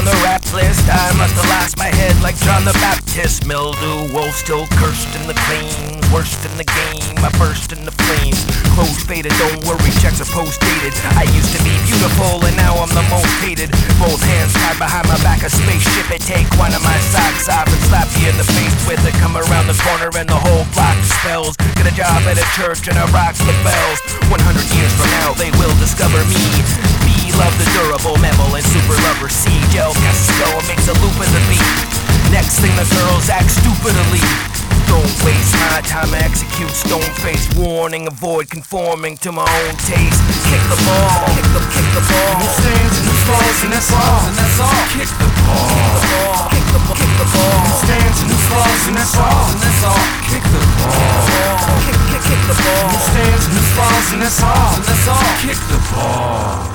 the rap list. I must have lost my head like John the Baptist. Mildew, wolf still cursed in the clean. Worst in the game, I burst in the flames. Clothes faded, don't worry, checks are post-dated. I used to be beautiful and now I'm the most hated. Both hands tied behind my back, a spaceship. It take one of my socks off and slap you in the face with it. Come around the corner and the whole block spells. Get a job at a church and I rocks the bells. 100 years from now they will discover me. B, love the durable Memel and super lover C. Gel Casco makes a loop in the beat. Next thing the girls act stupidly. Don't waste my time, I execute stone face. Warning, avoid conforming to my own taste. Kick the ball, kick the ball. Who stands and who falls and that's all, and that's all. Kick the ball, kick the ball. Who stands and who falls and that's all, and that's all. Kick the ball, kick the ball. Who stands and who falls and that's all, and that's all. Kick the ball.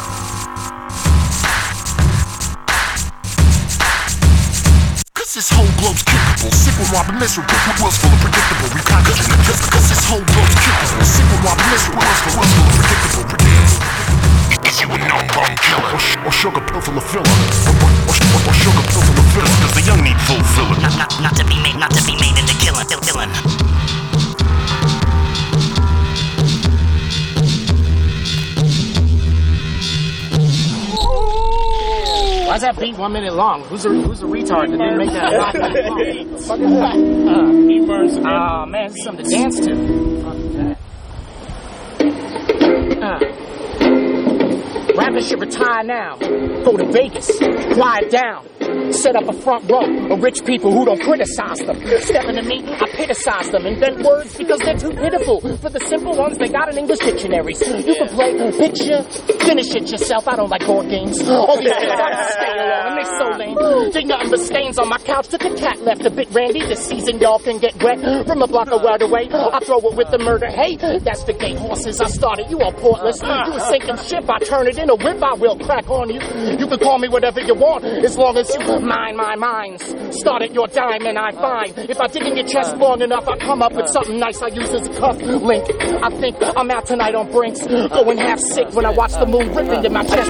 This whole globe's kickable, sick when robbing miserable. World's full of predictable, we packaging it. Cause this whole globe's kickable, sick when robbing miserable. World's full of predictable. Is you a known bomb killer? Or sugar pill full of filler? Or sugar pill full of filler? Cause the young need full filler. Not to be made into killing. Why's that beat 1 minute long? Who's a retard that didn't make that 5 minutes long? What the fuck is that? He burns. Oh man, this is something to dance to. Rappers should retire now. Go to Vegas. Quiet down. Set up a front row of rich people who don't criticize them. Stepping to me, I criticize them. Invent words because they're too pitiful. For the simple ones, they got in English dictionaries. You can play picture, finish it yourself. I don't like board games. All these things gotta stay alone, and they so lame. Think nothing but stains on my couch. Took a cat left a bit randy. This season y'all can get wet from a block of wide away. I throw it with the murder. Hey, that's the gay horses I started. You all portless. You a sinking ship. I turn it in a whip. I will crack on you. You can call me whatever you want as long as you mind my minds. Start at your dime and I find if I dig in your chest long enough, I come up with something nice I use as a cuff link. I think I'm out tonight on Brinks, going half sick when I watch the moon rip into my chest.